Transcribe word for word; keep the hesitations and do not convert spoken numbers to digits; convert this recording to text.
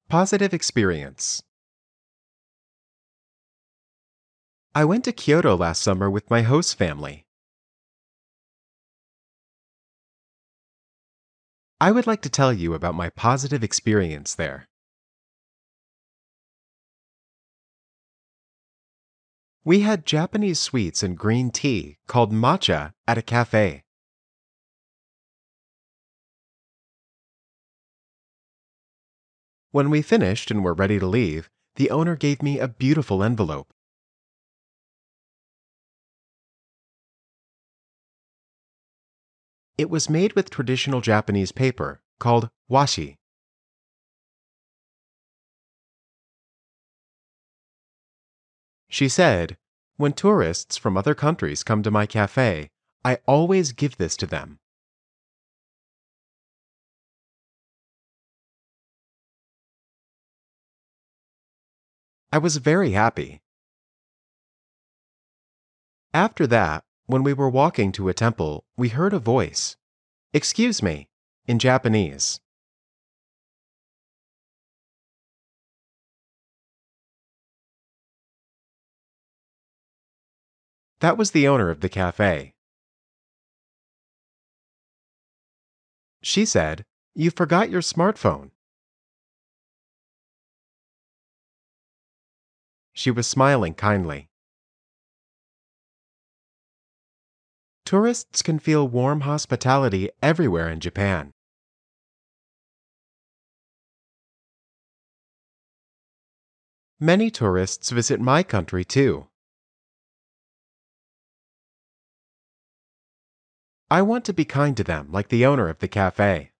Positive experience. I went to Kyoto last summer with my host family. I would like to tell you about my positive experience there. We had Japanese sweets and green tea called matcha at a cafe. When we finished and were ready to leave, the owner gave me a beautiful envelope. It was made with traditional Japanese paper called washi. She said, "When tourists from other countries come to my cafe, I always give this to them." I was very happy. After that, when we were walking to a temple, we heard a voice, "Excuse me," in Japanese. That was the owner of the cafe. She said, "You forgot your smartphone." She was smiling kindly. Tourists can feel warm hospitality everywhere in Japan. Many tourists visit my country too. I want to be kind to them like the owner of the cafe.